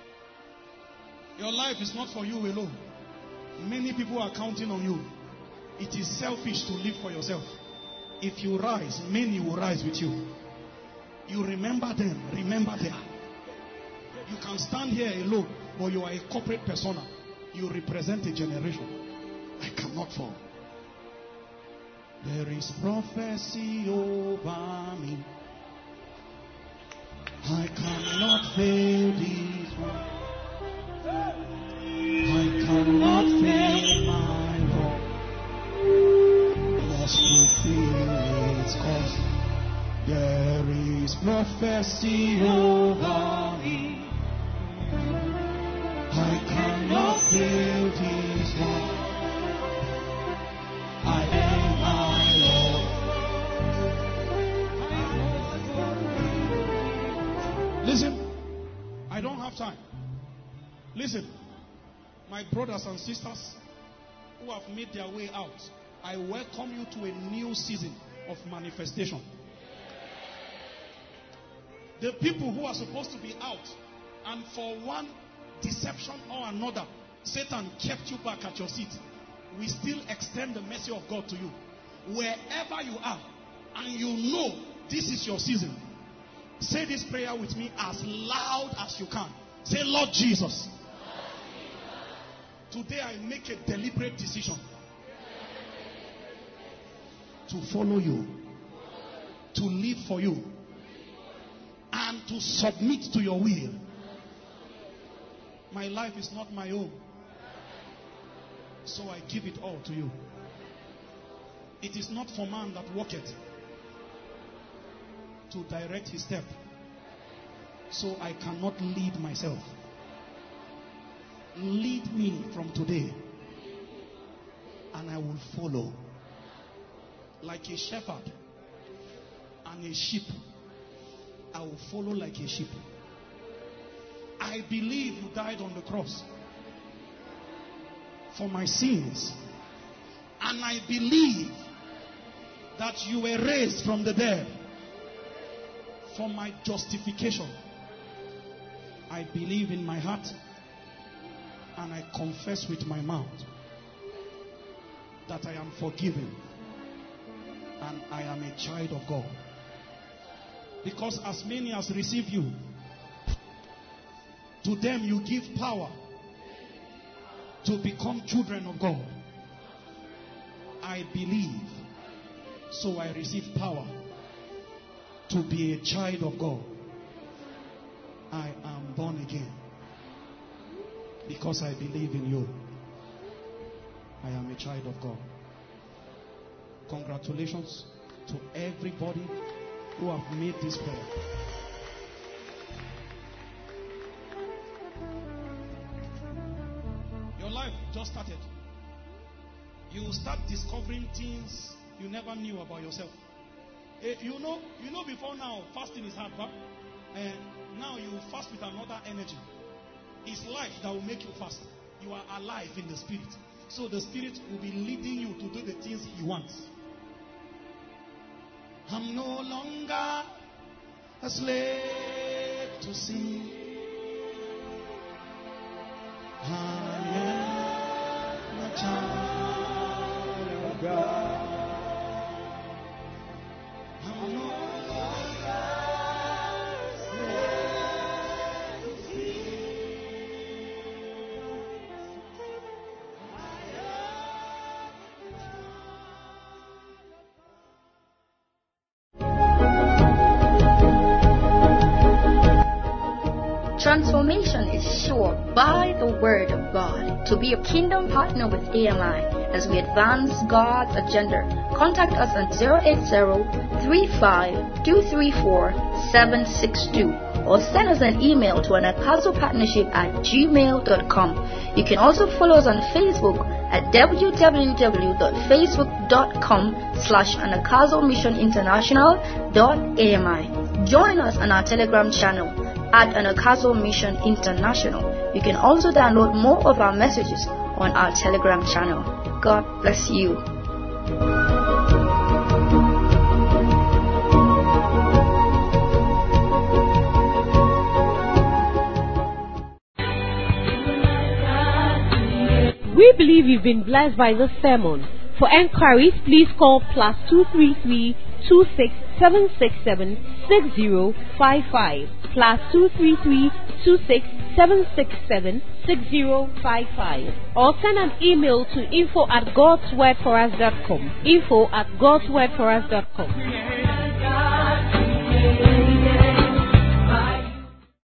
C: Your life is not for you alone. Many people are counting on you. It is selfish to live for yourself. If you rise, many will rise with you. You remember them, remember them. You can stand here alone, but you are a corporate persona. You represent a generation. I cannot fall. There is prophecy over me. I cannot fail this one. I cannot fail my Lord. Must fulfill its cause. There is prophecy over me. I cannot fail this one. I am my Lord. Listen, I don't have time. Listen, my brothers and sisters who have made their way out, I welcome you to a new season of manifestation. The people who are supposed to be out, and for one deception or another, Satan kept you back at your seat, we still extend the mercy of God to you. Wherever you are, and you know this is your season, say this prayer with me as loud as you can. Say, Lord Jesus, today I make a deliberate decision to follow you, to live for you, and to submit to your will. My life is not my own, so I give it all to you. It is not for man that walketh to direct his step, so I cannot lead myself. Lead me from today, and I will follow. Like a shepherd and a sheep, I will follow like a sheep. I believe you died on the cross for my sins, and I believe that you were raised from the dead for my justification. I believe in my heart, and I confess with my mouth that I am forgiven and I am a child of God. Because as many as receive you, to them you give power to become children of God. I believe, so I receive power to be a child of God. I am born again because I believe in you. I am a child of God. Congratulations to everybody who have made this prayer. Your life just started. You will start discovering things you never knew about yourself. You know before now, fasting is hard, but now you fast with another energy. It's life that will make you fast. You are alive in the spirit. So the spirit will be leading you to do the things he wants. I'm no longer a slave to sin. I am a child of God. I'm no longer a slave to sin.
B: Transformation is sure by the Word of God. To be a kingdom partner with AMI as we advance God's agenda, contact us at 080-35-234-762 or send us an email to anakazopartnership@gmail.com. You can also follow us on Facebook at www.facebook.com/anakazomissioninternational.ami. Join us on our Telegram channel at Anakazo Mission International. You can also download more of our messages on our Telegram channel. God bless you.
A: We believe you've been blessed by this sermon. For enquiries, please call +233 26 767 6055 +233 26 767 6055, or send an email to info@godswordforus.com. info@godswordforus.com.